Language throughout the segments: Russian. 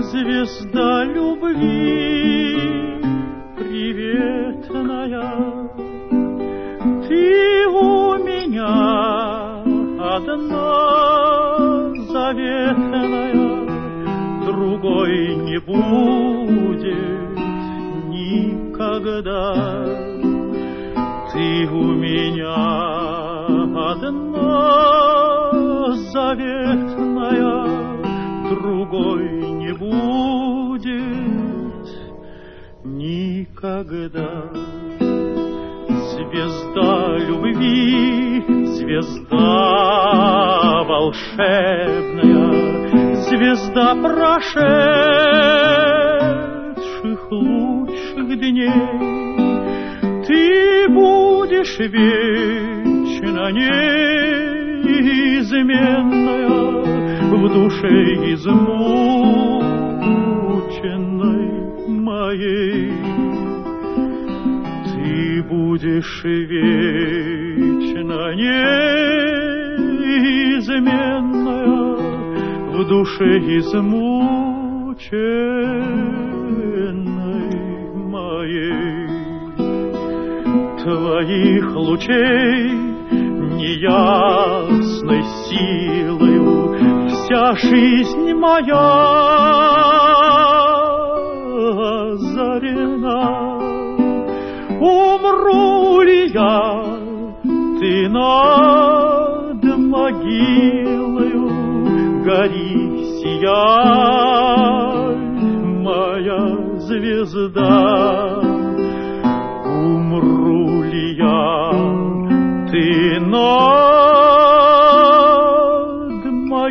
Звезда любви приветная, ты у меня одна заветная, другой не будет никогда. Ты у меня одна заветная, другой не будет никогда. Звезда любви, звезда волшебная, звезда прошедших лучших дней, ты будешь вечно неизменная в душе измученной моей. Ты будешь вечно неизменная в душе измученной моей. Твоих лучей неясной силою вся жизнь моя озарена. Умру ли я, ты над могилою гори, сияй, моя звезда. Умру ли я, ты над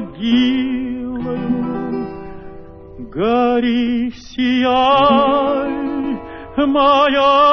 могилою гори, сияй, моя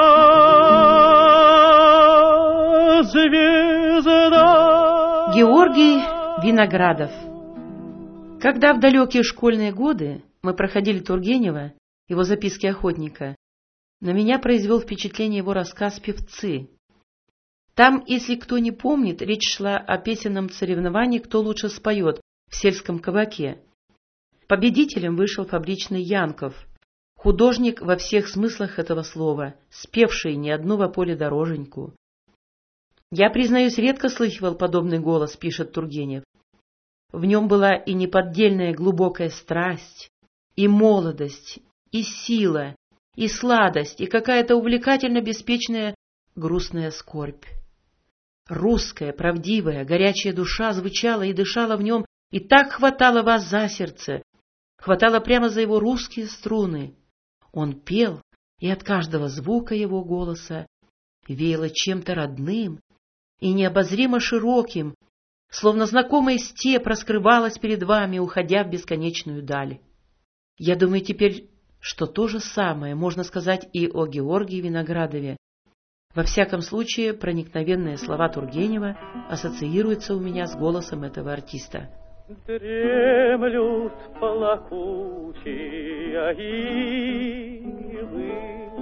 звезда. Георгий Виноградов. Когда в далекие школьные годы мы проходили Тургенева, его записки охотника, на меня произвел впечатление его рассказ «Певцы». Там, если кто не помнит, речь шла о песенном соревновании, кто лучше споет в сельском кабаке. Победителем вышел фабричный Янков, художник во всех смыслах этого слова, спевший не одну во поле дороженьку. «Я, признаюсь, редко слыхивал подобный голос», — пишет Тургенев. В нем была и неподдельная глубокая страсть, и молодость, и сила, и сладость, и какая-то увлекательно-беспечная грустная скорбь. Русская, правдивая, горячая душа звучала и дышала в нем, и так хватала вас за сердце, хватала прямо за его русские струны. Он пел, и от каждого звука его голоса веяло чем-то родным и необозримо широким, словно знакомая степь раскрывалась перед вами, уходя в бесконечную даль. Я думаю теперь, что то же самое можно сказать и о Георгии Виноградове. Во всяком случае, проникновенные слова Тургенева ассоциируются у меня с голосом этого артиста. Дремлют плакучие ивы,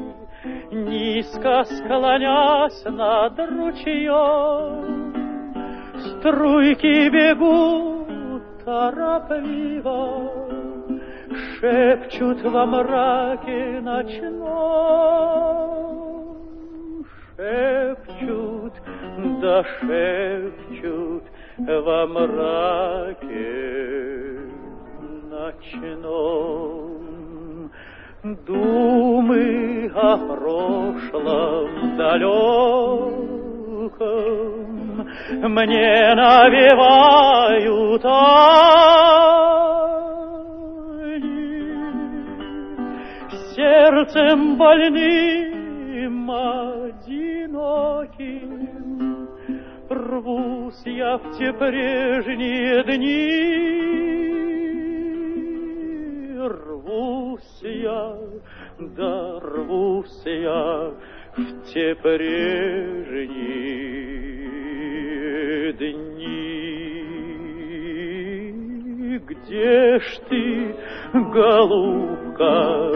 низко склонясь над ручьем, струйки бегут торопливо, шепчут во мраке ночном, шепчут, да шепчут во мраке ночном. Думы о прошлом далеком мне навевают сердцем больным, одиноким, рвусь я в те прежние дни, рвусь я, да рвусь я в те прежние дни. Где ж ты, голубка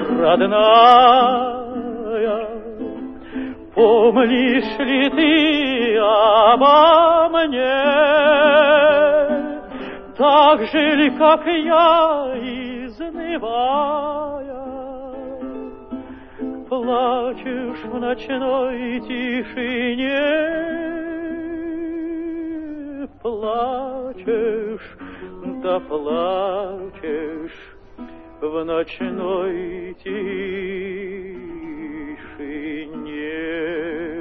родная, помнишь ли ты обо мне? Так так же ли, как я, изнывая, плачешь в ночной тишине, плачешь, да плачешь в ночной тишине.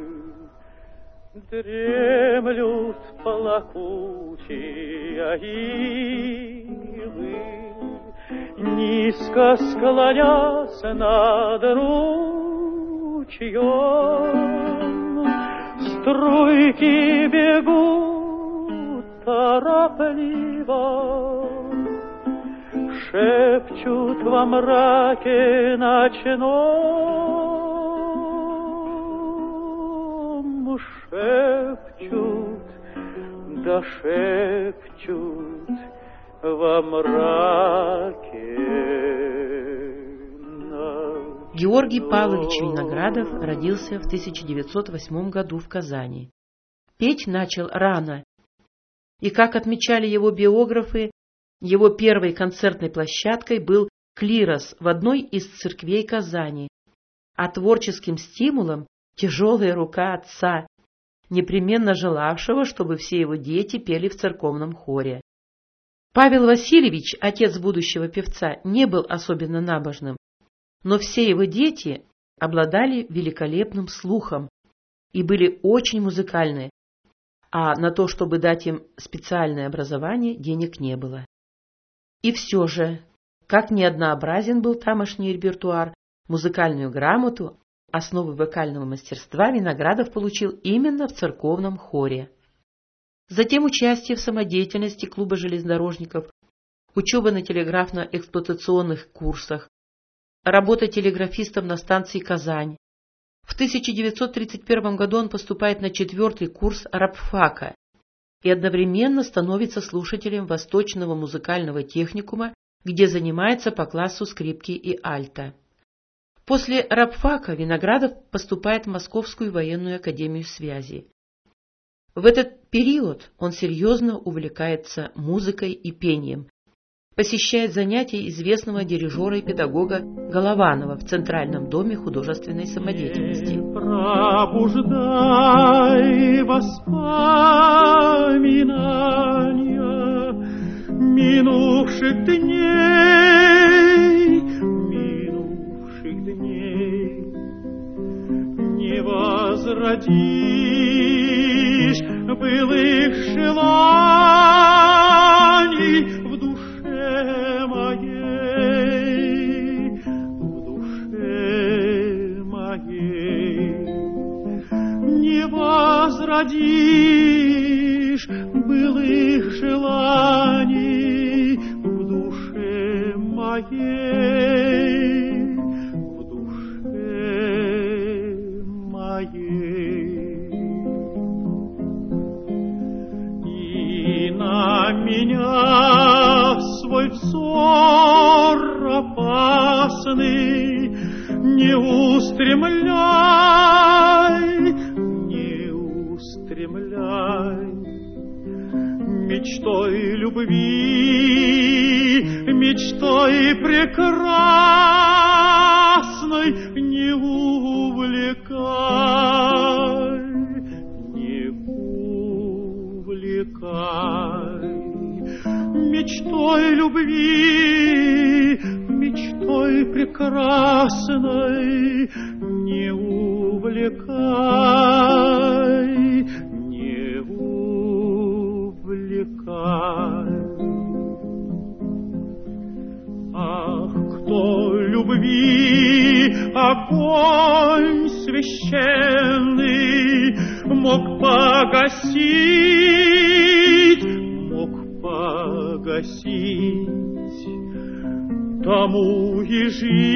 Дремлют плакучие ивы, низко склонясь над ручьем. Струйки бегут торопливо, шепчут во мраке ночном, шепчут, да шепчут во мраке. Георгий Павлович Виноградов родился в 1908 году в Казани. Петь начал рано, и, как отмечали его биографы, его первой концертной площадкой был клирос в одной из церквей Казани, а творческим стимулом тяжелая рука отца, непременно желавшего, чтобы все его дети пели в церковном хоре. Павел Васильевич, отец будущего певца, не был особенно набожным, но все его дети обладали великолепным слухом и были очень музыкальны, а на то, чтобы дать им специальное образование, денег не было. И все же, как неоднообразен был тамошний репертуар, музыкальную грамоту, основы вокального мастерства Виноградов получил именно в церковном хоре. Затем участие в самодеятельности клуба железнодорожников, учеба на телеграфно-эксплуатационных курсах, работа телеграфистом на станции Казань. В 1931 году он поступает на 4-й курс рабфака и одновременно становится слушателем Восточного музыкального техникума, где занимается по классу скрипки и альта. После рабфака Виноградов поступает в Московскую военную академию связи. В этот период он серьезно увлекается музыкой и пением, посещает занятия известного дирижера и педагога Голованова в Центральном доме художественной самодеятельности. Пробуждай воспоминания минувших дней, не возродишь былых желаний в душе моей, не возродишь былых желаний в душе моей, в душе моей. И на меня свой взор опасный не устремляй, не устремляй. Мечтой любви, мечтой прекрасной не увлекай, не увлекай. Мечтой любви, мечтой прекрасной не увлекай, не увлекай. Ах, кто любви огонь священный мог погасить, тому и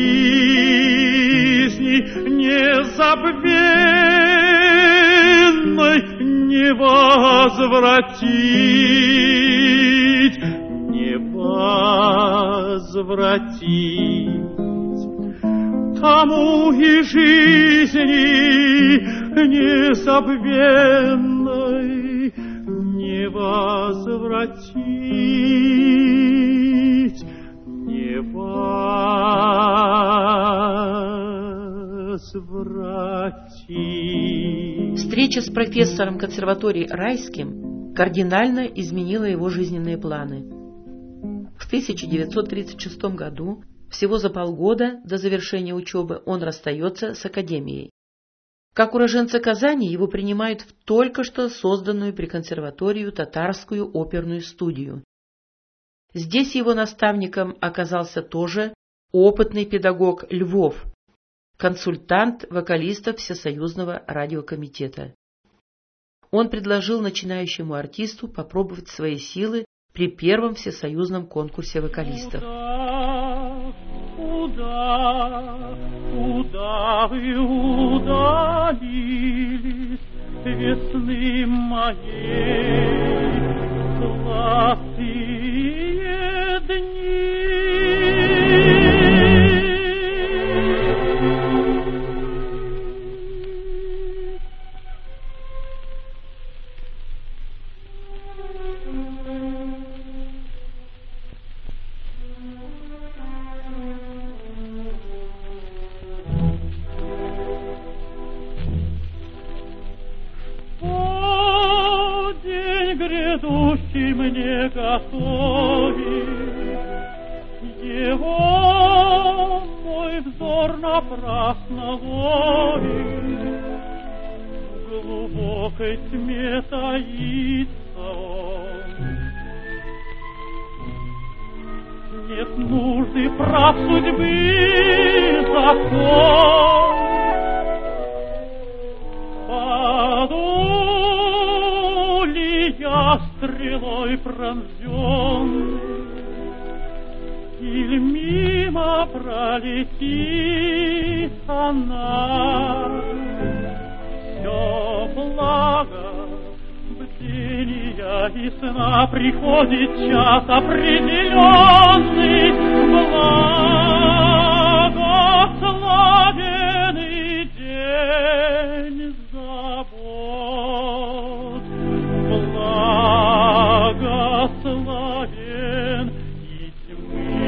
жизни незабвенной не возвратить, не возвратить. Тому и жизни незабвенной не возвратить, не возвратить. Встреча с профессором консерватории Райским кардинально изменила его жизненные планы. В 1936 году, всего за полгода до завершения учебы, он расстается с академией. Как уроженца Казани его принимают в только что созданную при консерваторию татарскую оперную студию. Здесь его наставником оказался тоже опытный педагог Львов, консультант вокалистов Всесоюзного радиокомитета. Он предложил начинающему артисту попробовать свои силы при первом всесоюзном конкурсе вокалистов. Куда вы удалились, весны моей, золотые дни? Грядущий мне готовит, его мой взор напрасно ловит, в глубокой тьме таится он. Нет нужды прав судьбы закон, я стрелой пронзен, или мимо пролетит она. Все благо бдения и сна, приходит час определенный, благословенный день забот. Благословен и тьмы.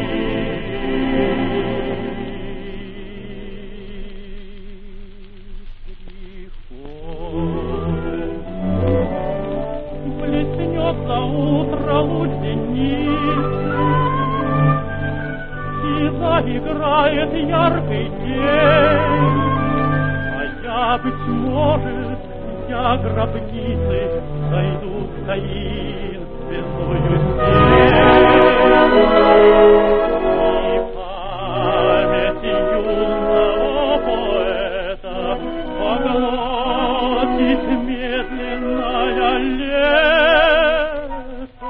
Приход блеснет за утро луч зенит, и заиграет яркий день, а я, быть может, я гробницы зайду в таинственную стену, и память юного поэта поглотит медленное лето.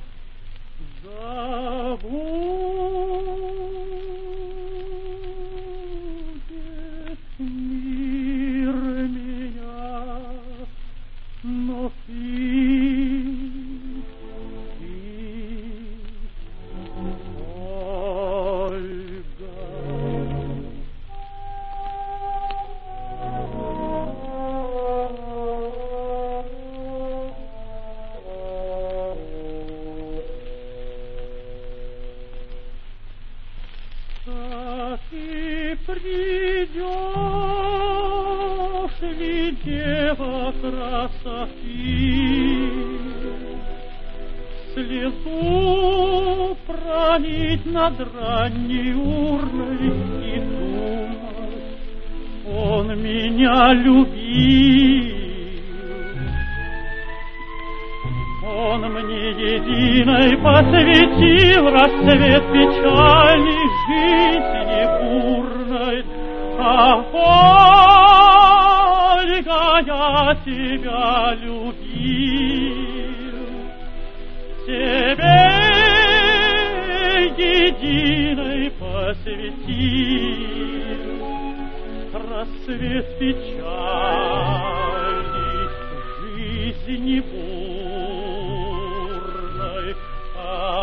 Забудет мир меня, но ты, ты придешь ли, дева красоты, слезу пролить над ранней урной и думать, он меня любил. Он мне единой посвятил рассвет печальной жизни бурной. Ах, Ольга, я тебя любил, тебе единой посвятил рассвет печальной жизни бурной. Ах,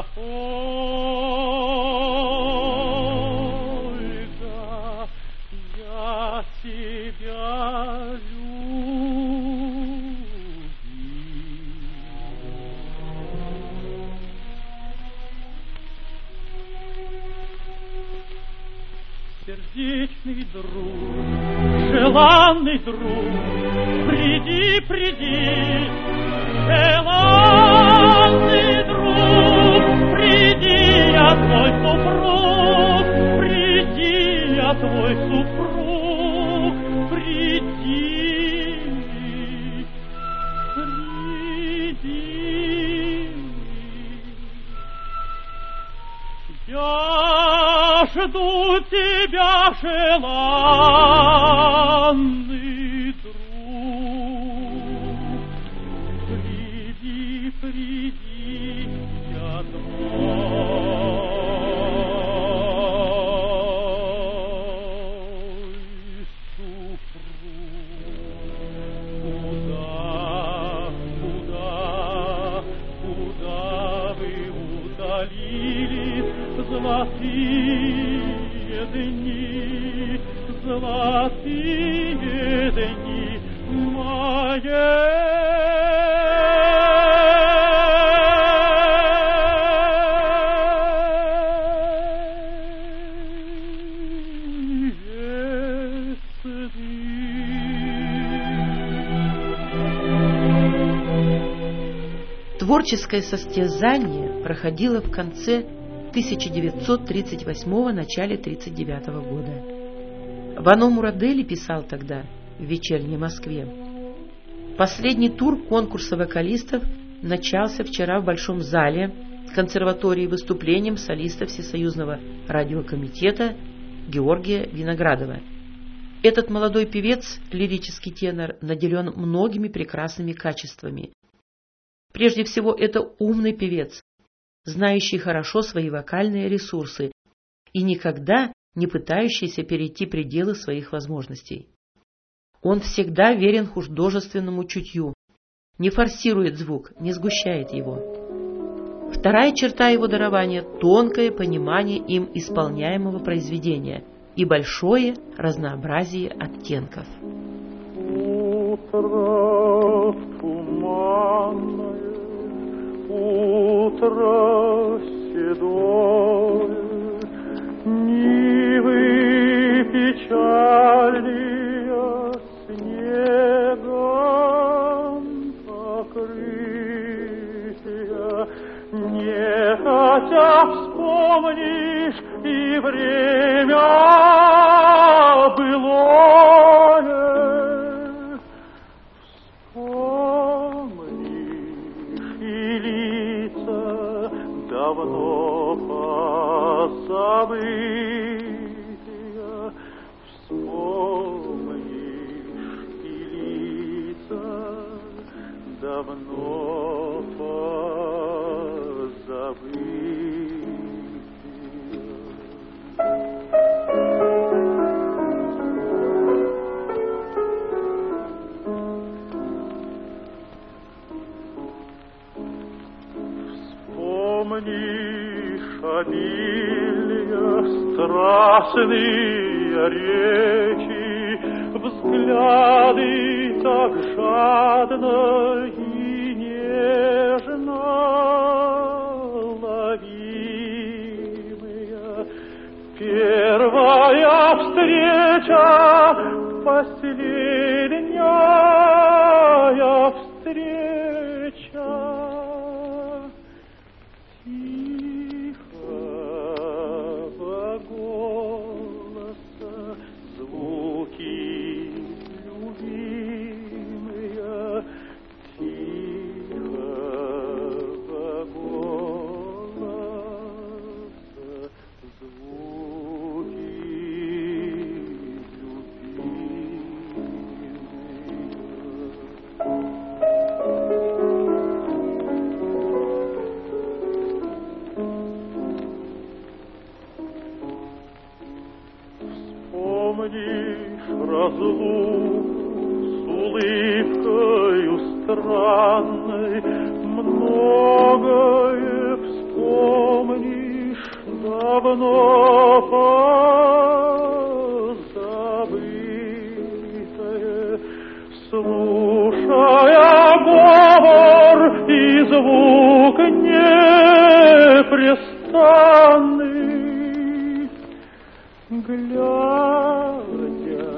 Ольга, я тебя любил. Сердечный друг, желанный друг, приди, приди, желанный друг, приди, я твой супруг, приди, я твой супруг, приди, приди. Я жду тебя, желанный друг. Приди, приди, я твой супруг. Куда вы удалились, золотые дни Творческое состязание проходило в конце 1938 начале 1939 года. Вано Мурадели писал тогда в «Вечерней Москве». Последний тур конкурса вокалистов начался вчера в Большом зале консерватории выступлением солиста Всесоюзного радиокомитета Георгия Виноградова. Этот молодой певец, лирический тенор, наделен многими прекрасными качествами. Прежде всего, это умный певец, знающий хорошо свои вокальные ресурсы и никогда не пытающийся перейти пределы своих возможностей. Он всегда верен художественному чутью, не форсирует звук, не сгущает его. Вторая черта его дарования – тонкое понимание им исполняемого произведения и большое разнообразие оттенков. Утро туманное, утро седое, нивы печальные снегом покрытия, нехотя вспомнишь и время былое. Давно позабытия, вспомнишь и лица давно позабытия. Вспомнишь обильные страстные речи, взгляды так жадно и нежно ловимые. Первая встреча, последняя встреча. Вспомнишь разлуку с улыбкою странной, многое вспомнишь давно позабытое, слушая говор и звук непрестанный. глядя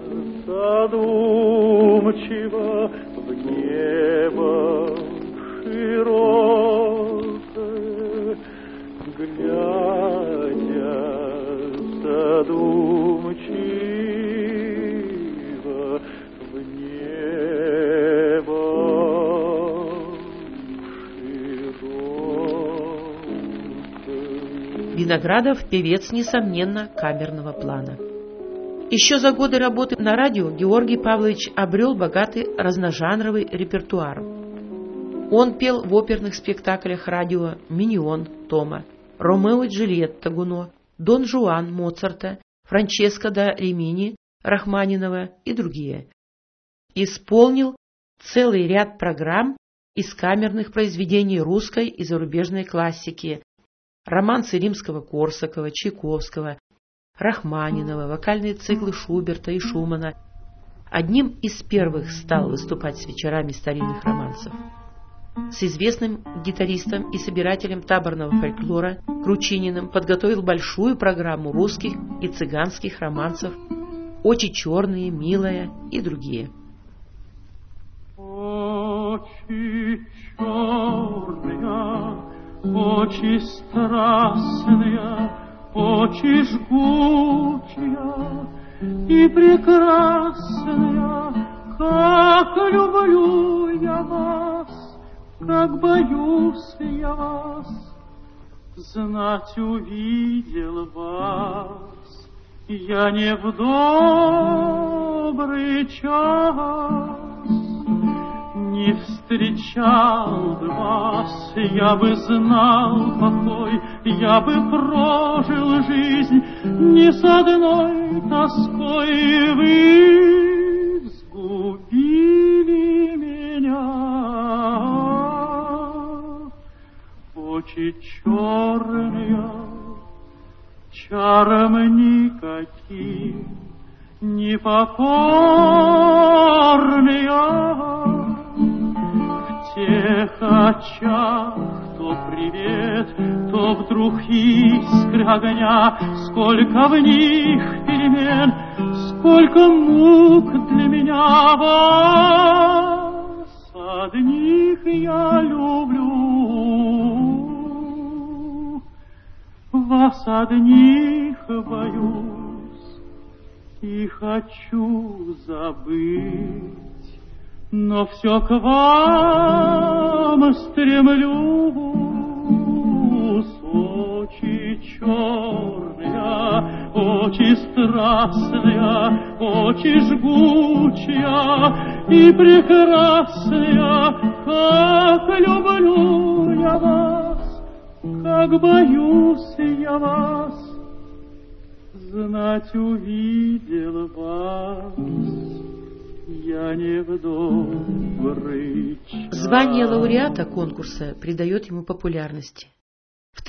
задумчиво в небо широкое, глядя задумчиво в небо широкое. Виноградов – певец, несомненно, камерного плана. Еще за годы работы на радио Георгий Павлович обрел богатый разножанровый репертуар. Он пел в оперных спектаклях радио «Миньон» Тома, «Ромео и Джульетта» Гуно, «Дон Жуан» Моцарта, «Франческо да Римини» Рахманинова и другие. Исполнил целый ряд программ из камерных произведений русской и зарубежной классики, романсы Римского-Корсакова, Чайковского, Рахманинова, вокальные циклы Шуберта и Шумана. Одним из первых стал выступать с вечерами старинных романсов. С известным гитаристом и собирателем таборного фольклора Кручининым подготовил большую программу русских и цыганских романсов «Очи черные», «Милая» и другие. Очи черные, очи страстные, очи жгучие и прекрасные, как люблю я вас, как боюсь я вас, знать увидел вас я не в добрый час. Не встречал бы вас, я бы знал покой, я бы прожил жизнь не с одной тоской. Вы сгубили меня, очи черные, чарам никаким непокорные. В тех очах то привет, то вдруг искры огня, сколько в них перемен, сколько мук для меня. Вас одних я люблю, вас одних боюсь и хочу забыть. Но все к вам стремлюсь, очи черные, очи страстные, очи жгучие и прекрасные, как люблю я вас, как боюсь я вас, знать увидел вас я не в добрый час. Звание лауреата конкурса придает ему популярности. В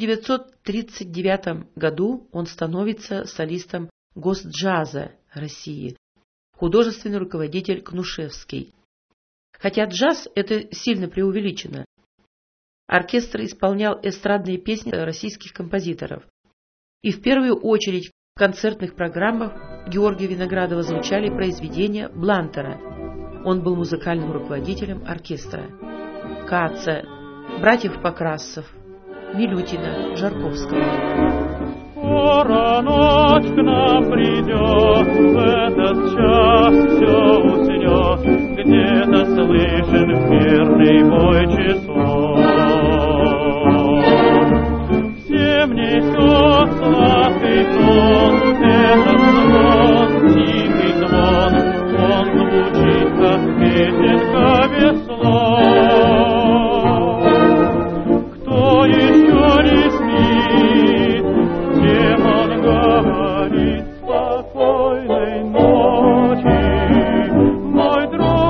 1939 году он становится солистом Госджаза России, художественный руководитель Кнушевский. Хотя джаз – это сильно преувеличено. Оркестр исполнял эстрадные песни российских композиторов. И в первую очередь в концертных программах Георгия Виноградова звучали произведения Блантера. Он был музыкальным руководителем оркестра. Каца, братьев Покрасов, Милютина, Жарковского. Скоро ночь к нам придет, в этот час все уснет, где-то слышен мирный бой часов. Всем несет сладкий сон, этот звон, тихий звон, он звучит, как песенка без слов. Кто еще не спит, тем он говорит спокойной ночи. Мой друг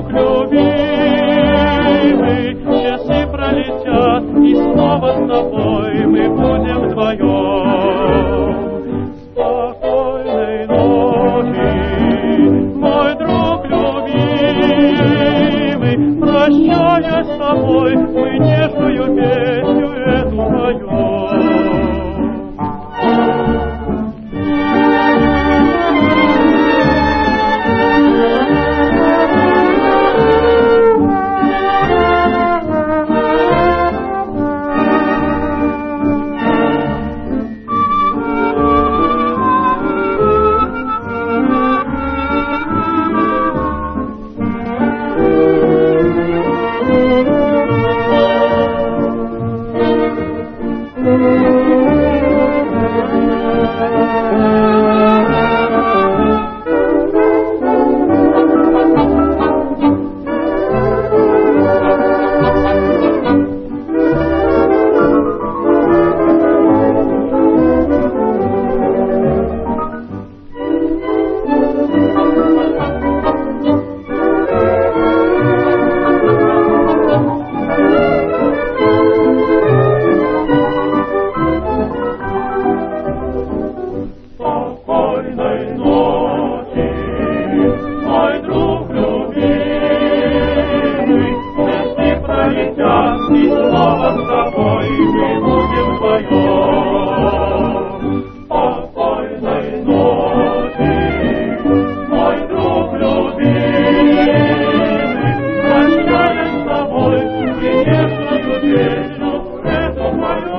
любимый, часы пролетят, и снова с тобой мы будем вдвоем. Спокойной ночи, мой друг любимый, прощаясь с тобой, мы нежную песню эту поем. снова с тобой мы будем вдвоем. Спокойной ночи, мой друг любимый, прощаясь с тобой, пренежную песню эту мою.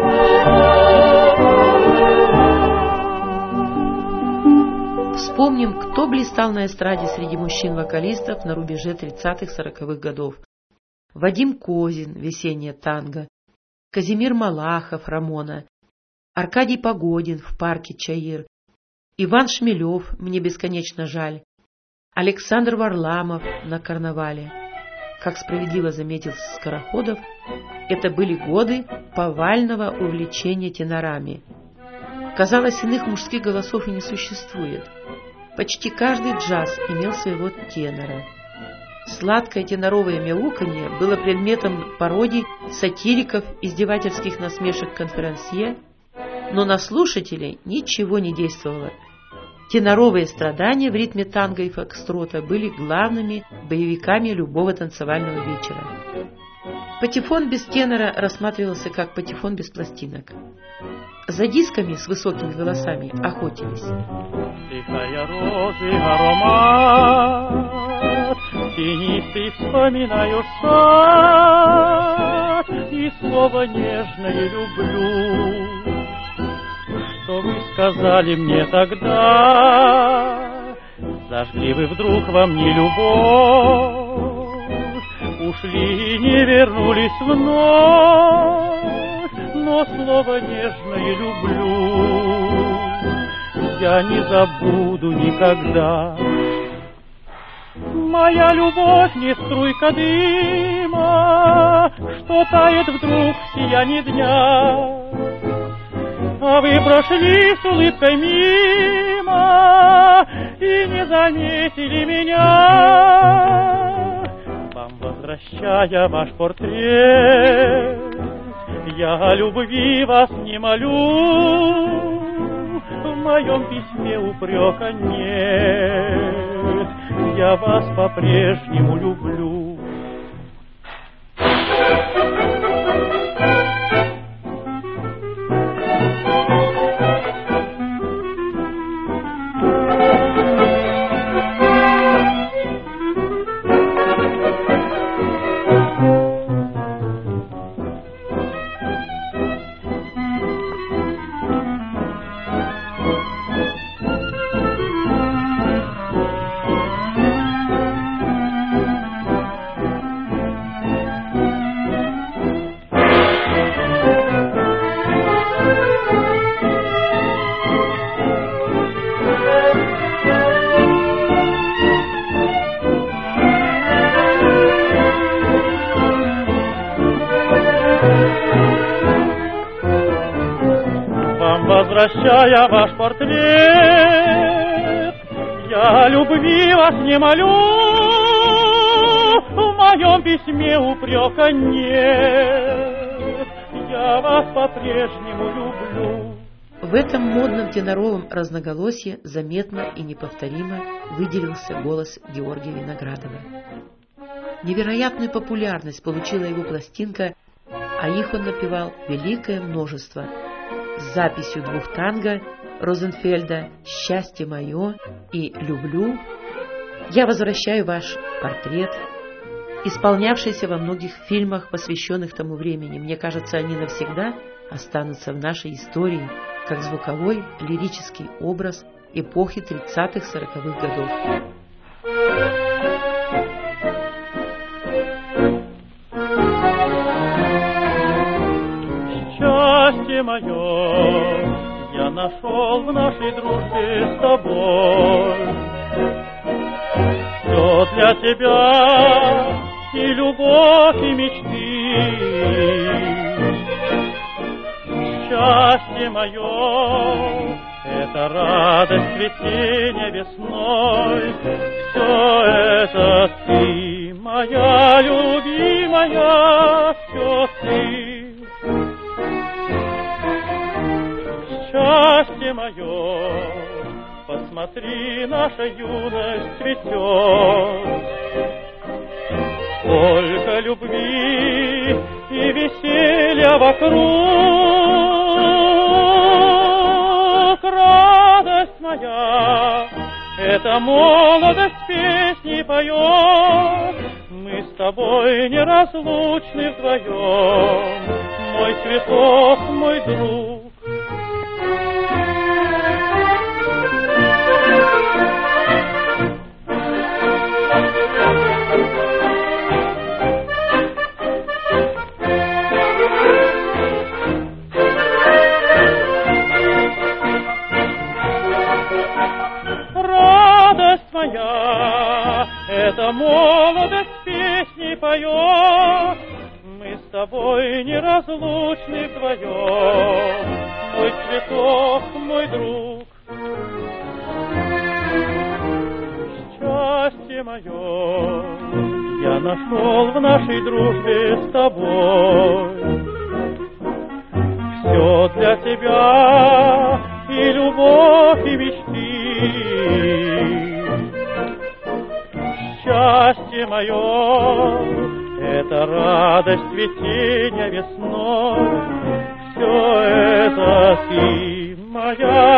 Вспомним, кто блистал на эстраде среди мужчин-вокалистов на рубеже 30-40-х годов. Вадим Козин, «Весеннее танго», Казимир Малахов, «Рамона», Аркадий Погодин в «Парке Чаир», Иван Шмелев, «Мне бесконечно жаль», Александр Варламов на «Карнавале». Как справедливо заметил Скороходов, это были годы повального увлечения тенорами. Казалось, иных мужских голосов и не существует. Почти каждый джаз имел своего тенора. Сладкое теноровое мяуканье было предметом пародий, сатириков, издевательских насмешек конферансье, но на слушателей ничего не действовало. Теноровые страдания в ритме танго и фокстрота были главными боевиками любого танцевального вечера. Патефон без тенора рассматривался как патефон без пластинок. За дисками с высокими голосами охотились. Тихая розы аромат, тенистый вспоминаю сад, и слово нежное люблю. Что вы сказали мне тогда? Зажгли вы вдруг во мне любовь, ушли и не вернулись вновь, но слово нежное люблю я не забуду никогда. Моя любовь не струйка дыма, что тает вдруг в сиянии дня, а вы прошли с улыбкой мимо и не заметили меня. Вам возвращая ваш портрет, я о любви вас не молю, в моем письме упрека нет, я вас по-прежнему люблю. Возвращая ваш портрет, я любви вас не молю, в моем письме упрека нет, я вас по-прежнему люблю. В этом модном теноровом разноголосье заметно и неповторимо выделился голос Георгия Виноградова. Невероятную популярность получила его пластинка, а их он напевал великое множество, с записью двух танго Розенфельда «Счастье мое» и «Люблю», «Я возвращаю ваш портрет», исполнявшийся во многих фильмах, посвященных тому времени. Мне кажется, они навсегда останутся в нашей истории как звуковой лирический образ эпохи 30-40-х годов. Счастье мое я нашел в нашей дружбе с тобой. Все для тебя и любовь, и мечты. Счастье мое — это радость цветения весной. Все это ты, моя любимая, все ты. Счастье мое, посмотри, наша юность цветет. Сколько любви и веселья вокруг. Радость моя, эта молодость песни поет. Мы с тобой неразлучны вдвоем, мой цветок, мой друг. Радость моя, эта молодость песни поет. Мы с тобой неразлучны вдвоем, мой цветок, мой друг. Счастье мое я нашел в нашей дружбе с тобой. Все для тебя и любовь, и мечты. Счастье мое, это радость цветения весной. Все это ты, моя